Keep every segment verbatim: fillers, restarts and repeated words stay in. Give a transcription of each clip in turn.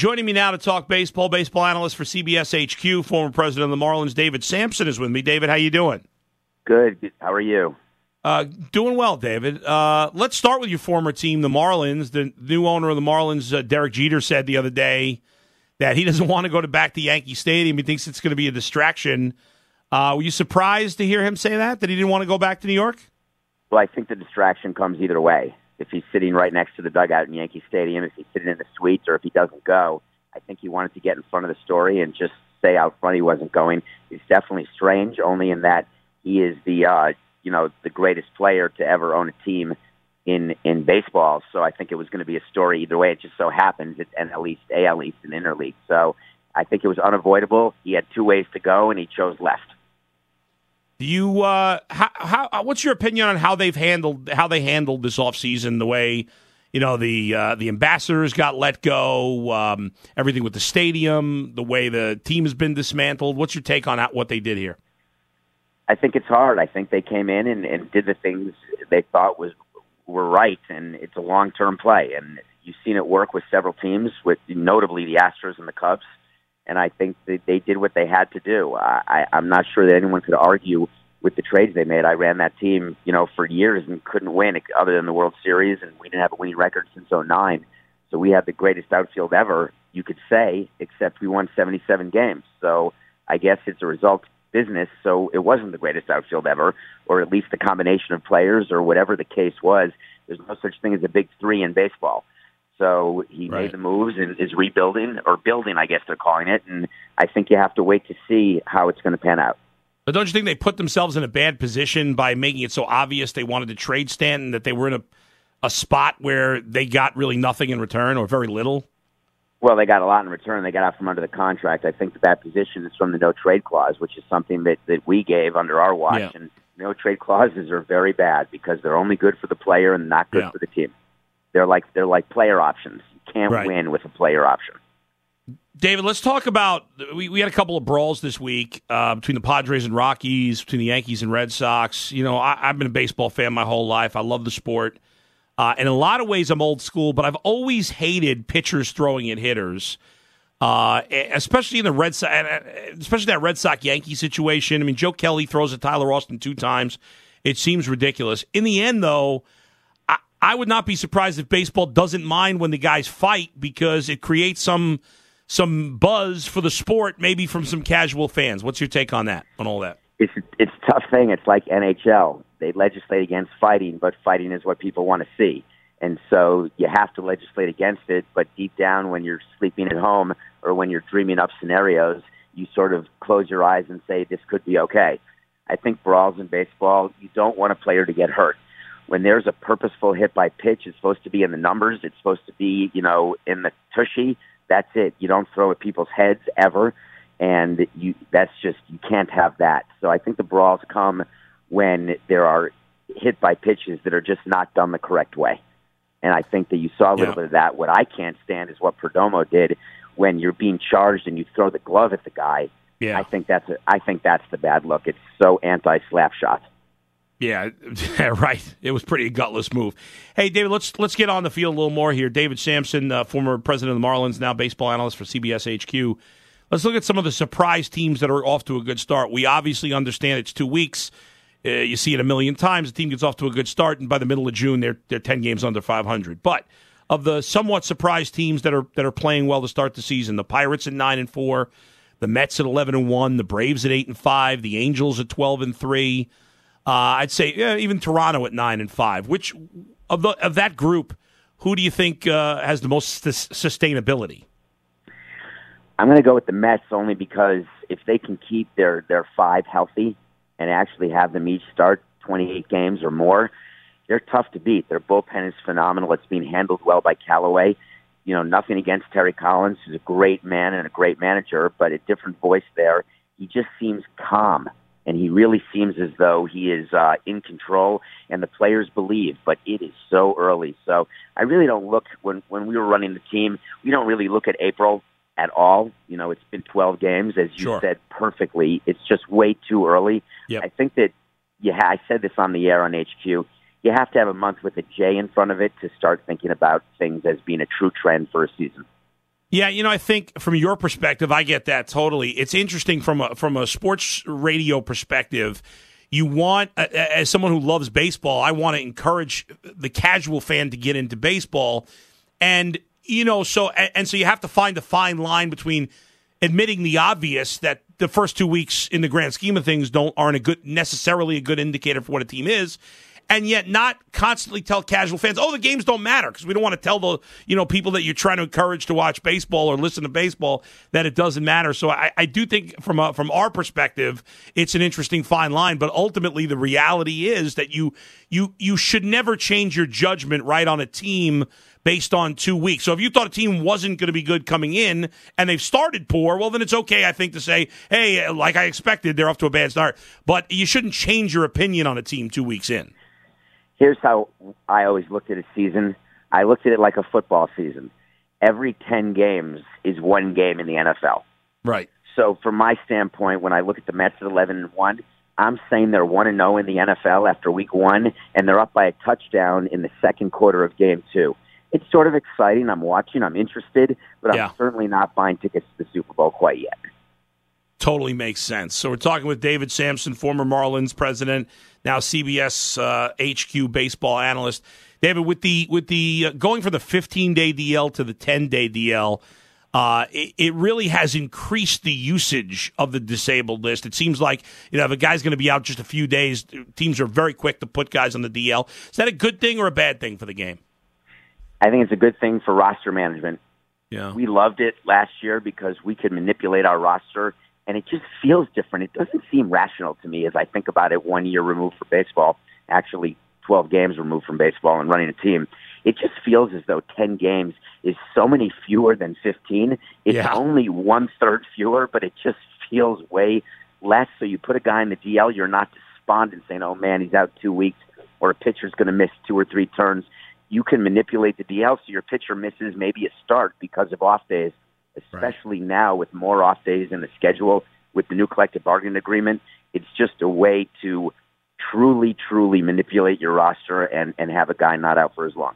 Joining me now to talk baseball, baseball analyst for C B S H Q, former president of the Marlins, David Samson, is with me. David, how you doing? Good. How are you? Uh, doing well, David. Uh, let's start with your former team, the Marlins. The new owner of the Marlins, uh, Derek Jeter, said the other day that he doesn't want to go to back to Yankee Stadium. He thinks it's going to be a distraction. Uh, were you surprised to hear him say that, that he didn't want to go back to New York? Well, I think the distraction comes either way. If he's sitting right next to the dugout in Yankee Stadium, if he's sitting in the suites, or if he doesn't go, I think he wanted to get in front of the story and just say out front he wasn't going. It's definitely strange, only in that he is the uh, you know the greatest player to ever own a team in in baseball. So I think it was going to be a story either way. It just so happens it's N L East, A L East, and Interleague. So I think it was unavoidable. He had two ways to go, and he chose left. Do you uh, how, how what's your opinion on how they've handled how they handled this offseason, the way you know the uh, the ambassadors got let go, um, everything with the stadium, the way the team has been dismantled? What's your take on what they did here? I think it's hard. I think they came in and, and did the things they thought was were right, and it's a long-term play. And you've seen it work with several teams, with notably the Astros and the Cubs. And I think that they did what they had to do. I, I, I'm not sure that anyone could argue with the trades they made. I ran that team, you know, for years and couldn't win other than the World Series, and we didn't have a winning record since oh nine. So we had the greatest outfield ever, you could say, except we won seventy-seven games. So I guess it's a result business, so it wasn't the greatest outfield ever, or at least the combination of players, or whatever the case was. There's no such thing as a big three in baseball. So he right. made the moves and is rebuilding, or building, I guess they're calling it, and I think you have to wait to see how it's going to pan out. But don't you think they put themselves in a bad position by making it so obvious they wanted to trade Stanton, that they were in a, a spot where they got really nothing in return, or very little? Well, they got a lot in return. They got out from under the contract. I think that that position is from the no-trade clause, which is something that, that we gave under our watch. Yeah. And no-trade clauses are very bad because they're only good for the player and not good yeah. for the team. They're like they're like player options. You can't right. win with a player option. David, let's talk about we, we had a couple of brawls this week uh, between the Padres and Rockies, between the Yankees and Red Sox. You know, I, I've been a baseball fan my whole life. I love the sport. Uh, in a lot of ways, I'm old school, but I've always hated pitchers throwing at hitters, uh, especially in the Red Sox, especially that Red Sox Yankee situation. I mean, Joe Kelly throws at Tyler Austin two times. It seems ridiculous. In the end, though, I, I would not be surprised if baseball doesn't mind when the guys fight, because it creates some some buzz for the sport, maybe from some casual fans. What's your take on that, on all that? It's it's a tough thing. It's like N H L. They legislate against fighting, but fighting is what people want to see. And so you have to legislate against it, but deep down when you're sleeping at home or when you're dreaming up scenarios, you sort of close your eyes and say, this could be okay. I think brawls in baseball, you don't want a player to get hurt. When there's a purposeful hit by pitch, it's supposed to be in the numbers. It's supposed to be, you know, in the tushy. That's it. You don't throw at people's heads ever. And you, that's just, you can't have that. So I think the brawls come when there are hit by pitches that are just not done the correct way. And I think that you saw a little yeah. bit of that. What I can't stand is what Perdomo did when you're being charged and you throw the glove at the guy. Yeah. I think that's a, I think that's the bad look. It's so anti-slap shot. Yeah, right. It was pretty gutless move. Hey, David, let's let's get on the field a little more here. David Samson, uh, former president of the Marlins, now baseball analyst for C B S H Q. Let's look at some of the surprise teams that are off to a good start. We obviously understand it's two weeks. Uh, you see it a million times. The team gets off to a good start, and by the middle of June, they're they're ten games under five hundred. But of the somewhat surprise teams that are that are playing well to start the season, the Pirates at nine and four, the Mets at eleven and one, the Braves at eight and five, the Angels at twelve and three. Uh, I'd say yeah, even Toronto at nine and five. Which of the of that group, who do you think uh, has the most sus- sustainability? I'm going to go with the Mets only because if they can keep their, their five healthy and actually have them each start twenty-eight games or more, they're tough to beat. Their bullpen is phenomenal. It's being handled well by Callaway. You know, nothing against Terry Collins, who's a great man and a great manager, but a different voice there. He just seems calm, and he really seems as though he is uh, in control, and the players believe, but it is so early. So I really don't look, when, when we were running the team, we don't really look at April at all. You know, it's been twelve games, as you sure. said perfectly. It's just way too early. Yep. I think that, you ha- I said this on the air on H Q, you have to have a month with a J in front of it to start thinking about things as being a true trend for a season. Yeah, you know, I think from your perspective, I get that totally. It's interesting from a from a sports radio perspective. You want, uh, as someone who loves baseball, I want to encourage the casual fan to get into baseball, and you know, so and, and so you have to find a fine line between admitting the obvious that the first two weeks in the grand scheme of things don't aren't a good necessarily a good indicator for what a team is. And yet not constantly tell casual fans, oh, the games don't matter, because we don't want to tell the you know people that you're trying to encourage to watch baseball or listen to baseball that it doesn't matter. So I, I do think from a, from our perspective, it's an interesting fine line. But ultimately, the reality is that you you you should never change your judgment right on a team based on two weeks. So if you thought a team wasn't going to be good coming in and they've started poor, well, then it's okay, I think, to say, hey, like I expected, they're off to a bad start. But you shouldn't change your opinion on a team two weeks in. Here's how I always looked at a season. I looked at it like a football season. Every ten games is one game in the N F L. Right. So from my standpoint, when I look at the Mets at eleven and one, I'm saying they're one and oh in the N F L after week one, and they're up by a touchdown in the second quarter of game two. It's sort of exciting. I'm watching. I'm interested, but yeah. I'm certainly not buying tickets to the Super Bowl quite yet. Totally makes sense. So we're talking with David Samson, former Marlins president, now C B S uh, H Q baseball analyst. David, with the with the uh, going from the fifteen-day D L to the ten-day D L, uh, it, it really has increased the usage of the disabled list. It seems like you know if a guy's going to be out just a few days, teams are very quick to put guys on the D L. Is that a good thing or a bad thing for the game? I think it's a good thing for roster management. Yeah, we loved it last year because we could manipulate our roster. And it just feels different. It doesn't seem rational to me as I think about it one year removed from baseball, actually twelve games removed from baseball and running a team. It just feels as though ten games is so many fewer than fifteen. It's yeah. only one-third fewer, but it just feels way less. So you put a guy in the D L, you're not despondent saying, oh, man, he's out two weeks, or a pitcher's going to miss two or three turns. You can manipulate the D L so your pitcher misses maybe a start because of off days. Especially right. now with more off days in the schedule with the new collective bargaining agreement. It's just a way to truly, truly manipulate your roster and, and have a guy not out for as long.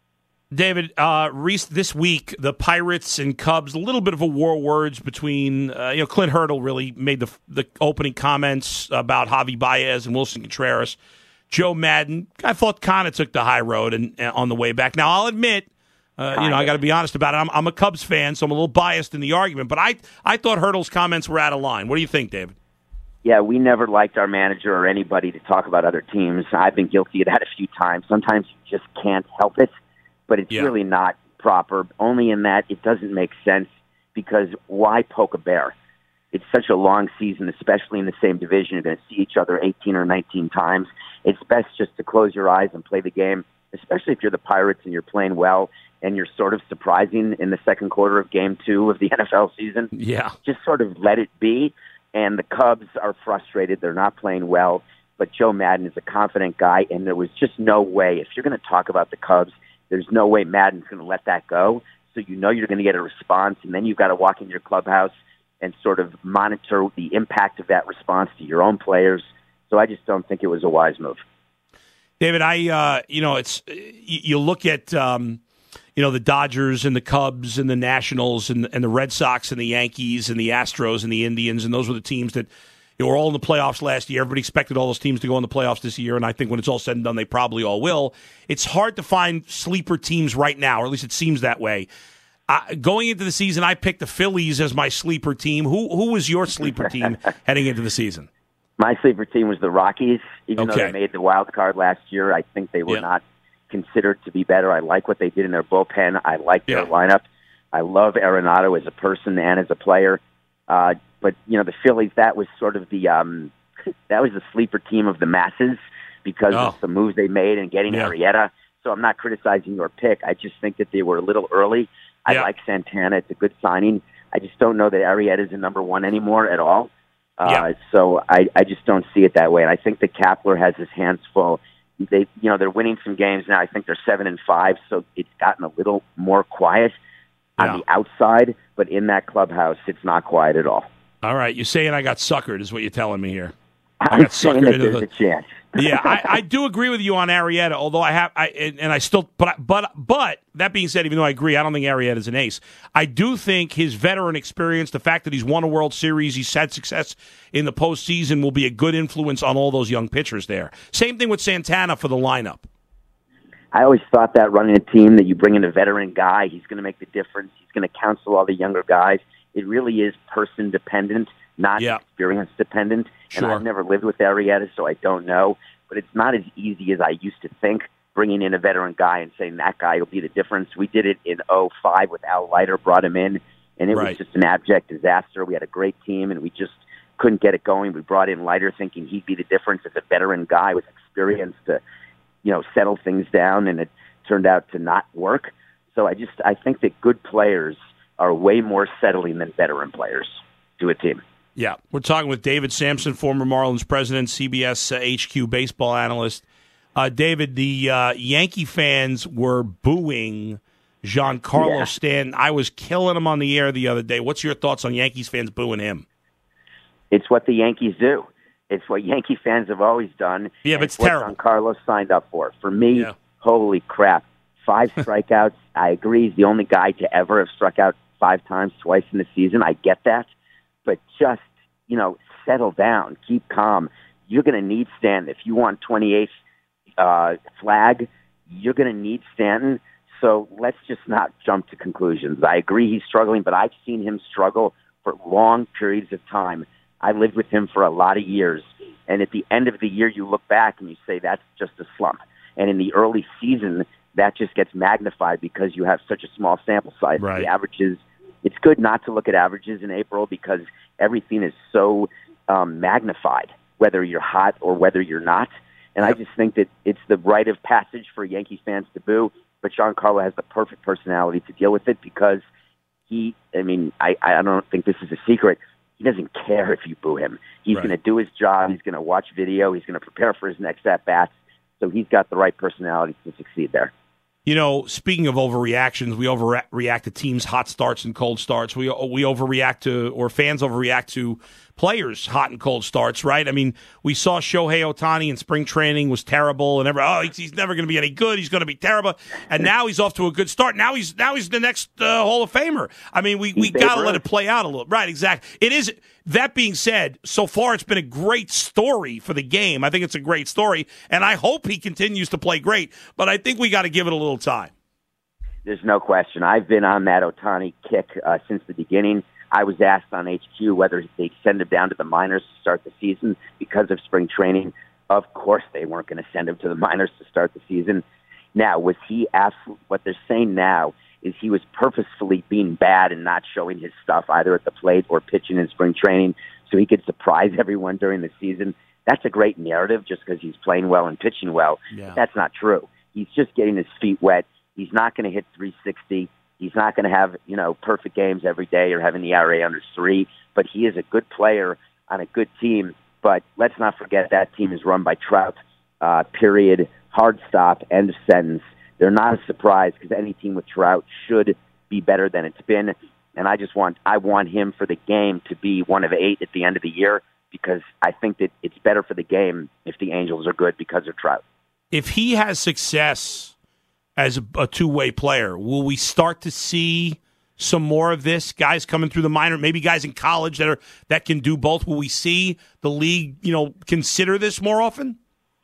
David, uh, Reese, this week, the Pirates and Cubs, a little bit of a war of words between, uh, you know, Clint Hurdle really made the the opening comments about Javi Baez and Wilson Contreras. Joe Madden, I thought kind of took the high road and, and on the way back. Now, I'll admit, Uh, you know, I got to be honest about it. I'm, I'm a Cubs fan, so I'm a little biased in the argument. But I, I thought Hurdle's comments were out of line. What do you think, David? Yeah, we never liked our manager or anybody to talk about other teams. I've been guilty of that a few times. Sometimes you just can't help it, but it's yeah. really not proper. Only in that it doesn't make sense because why poke a bear? It's such a long season, especially in the same division. You're going to see each other eighteen or nineteen times. It's best just to close your eyes and play the game, especially if you're the Pirates and you're playing well. And you're sort of surprising in the second quarter of game two of the N F L season. Yeah. Just sort of let it be. And the Cubs are frustrated. They're not playing well. But Joe Madden is a confident guy, and there was just no way. If you're going to talk about the Cubs, there's no way Madden's going to let that go. So you know you're going to get a response, and then you've got to walk in your clubhouse and sort of monitor the impact of that response to your own players. So I just don't think it was a wise move. David, I, uh, you know, it's you, you look at... Um, You know, the Dodgers and the Cubs and the Nationals and, and the Red Sox and the Yankees and the Astros and the Indians, and those were the teams that you know, were all in the playoffs last year. Everybody expected all those teams to go in the playoffs this year, and I think when it's all said and done, they probably all will. It's hard to find sleeper teams right now, or at least it seems that way. Uh, going into the season, I picked the Phillies as my sleeper team. Who who was your sleeper team heading into the season? My sleeper team was the Rockies. Even okay. though they made the wild card last year, I think they were yeah. not considered to be better. I like what they did in their bullpen. I like their yeah. lineup. I love Arenado as a person and as a player. Uh, but you know, the Phillies, that was sort of the um, that was the sleeper team of the masses because oh. of the moves they made and getting yeah. Arrieta. So I'm not criticizing your pick. I just think that they were a little early. I yeah. like Santana. It's a good signing. I just don't know that Arrieta is a number one anymore at all. Uh, yeah. So I, I just don't see it that way. And I think that Kapler has his hands full. They, you know, they're winning some games now. I think they're seven and five, so it's gotten a little more quiet yeah. on the outside. But in that clubhouse, it's not quiet at all. All right, you're saying I got suckered, is what you're telling me here. I'm got saying suckered that into there's the- a chance. Yeah, I, I do agree with you on Arrieta. Although I have, I and, and I still, but I- but but that being said, even though I agree, I don't think Arrieta is an ace. I do think his veteran experience, the fact that he's won a World Series, he's had success in the postseason, will be a good influence on all those young pitchers there. Same thing with Santana for the lineup. I always thought that running a team that you bring in a veteran guy, he's going to make the difference. He's going to counsel all the younger guys. It really is person dependent, not Yeah. experience dependent. Sure. And I've never lived with Arrieta, so I don't know. But it's not as easy as I used to think, bringing in a veteran guy and saying that guy will be the difference. We did it in oh five with Al Leiter, brought him in, and it Right. was just an abject disaster. We had a great team, and we just couldn't get it going. We brought in Leiter thinking he'd be the difference as a veteran guy with experience to, you know, settle things down, and it turned out to not work. So I just I think that good players are way more settling than veteran players to a team. Yeah, we're talking with David Sampson, former Marlins president, C B S uh, H Q baseball analyst. Uh, David, the uh, Yankee fans were booing Giancarlo Yeah. Stanton. I was killing him on the air the other day. What's your thoughts on Yankees fans booing him? It's what the Yankees do. It's what Yankee fans have always done. Yeah, and but it's what terrible. Giancarlo signed up for. For me, Yeah. holy crap. Five strikeouts. I agree. He's the only guy to ever have struck out five times, twice in the season. I get that. But just, you know, settle down. Keep calm. You're going to need Stanton. If you want twenty-eighth uh, flag, you're going to need Stanton. So let's just not jump to conclusions. I agree he's struggling, but I've seen him struggle for long periods of time. I lived with him for a lot of years. And at the end of the year, you look back and you say that's just a slump. And in the early season, that just gets magnified because you have such a small sample size. Right. The averages, it's good not to look at averages in April because everything is so um, magnified, whether you're hot or whether you're not. And Yep. I just think that it's the rite of passage for Yankee fans to boo. But Giancarlo has the perfect personality to deal with it because he, I mean, I, I don't think this is a secret. He doesn't care if you boo him. He's Right. going to do his job. He's going to watch video. He's going to prepare for his next at-bats. So he's got the right personality to succeed there. You know, speaking of overreactions, we overreact to teams' hot starts and cold starts. We we overreact to, or fans overreact to players' hot and cold starts, right? I mean, we saw Shohei Ohtani in spring training was terrible, and every, oh, he's, he's never going to be any good. He's going to be terrible, and now he's off to a good start. Now he's now he's the next uh, Hall of Famer. I mean, we we Babe got to let Ruth. it play out a little, right? Exactly. It is. That being said, so far it's been a great story for the game. I think it's a great story, and I hope he continues to play great. But I think we got to give it a little time. There's no question. I've been on that Ohtani kick uh, since the beginning. I was asked on H Q whether they'd send him down to the minors to start the season because of spring training. Of course they weren't going to send him to the minors to start the season. Now, was he absolute, what they're saying now is he was purposefully being bad and not showing his stuff either at the plate or pitching in spring training so he could surprise everyone during the season. That's a great narrative just because he's playing well and pitching well. Yeah. But that's not true. He's just getting his feet wet. He's not going to hit three sixty. He's not going to have, you know, perfect games every day or having the E R A under three, but he is a good player on a good team. But let's not forget that team is run by Trout, uh, period, hard stop, end of sentence. They're not a surprise because any team with Trout should be better than it's been. And I just want, I want him for the game to be one of eight at the end of the year because I think that it's better for the game if the Angels are good because of Trout. If he has success as a, a two-way player, will we start to see some more of this? Guys coming through the minor, maybe guys in college that are that can do both. Will we see the league, you know, consider this more often?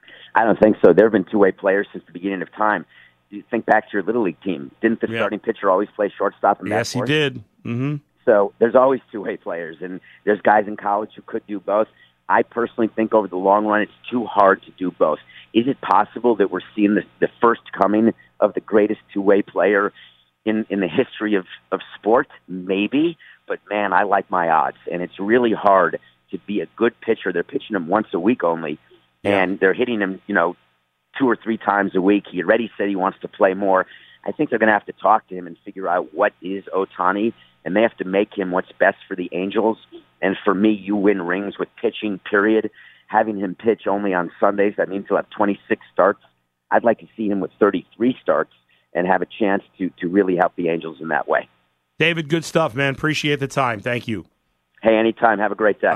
I don't think so. There have been two-way players since the beginning of time. You think back to your Little League team. Didn't the Yeah. starting pitcher always play shortstop and Yes, he backboard? did. Mm-hmm. So there's always two-way players, and there's guys in college who could do both. I personally think over the long run, it's too hard to do both. Is it possible that we're seeing the, the first coming of the greatest two-way player in, in the history of, of sport? Maybe, but man, I like my odds, and it's really hard to be a good pitcher. They're pitching him once a week only, and they're hitting him, you know, two or three times a week. He already said he wants to play more. I think they're going to have to talk to him and figure out what is Ohtani, and they have to make him what's best for the Angels. And for me, you win rings with pitching, period. Having him pitch only on Sundays, that means he'll have twenty-six starts. I'd like to see him with thirty-three starts and have a chance to, to really help the Angels in that way. David, good stuff, man. Appreciate the time. Thank you. Hey, anytime. Have a great day.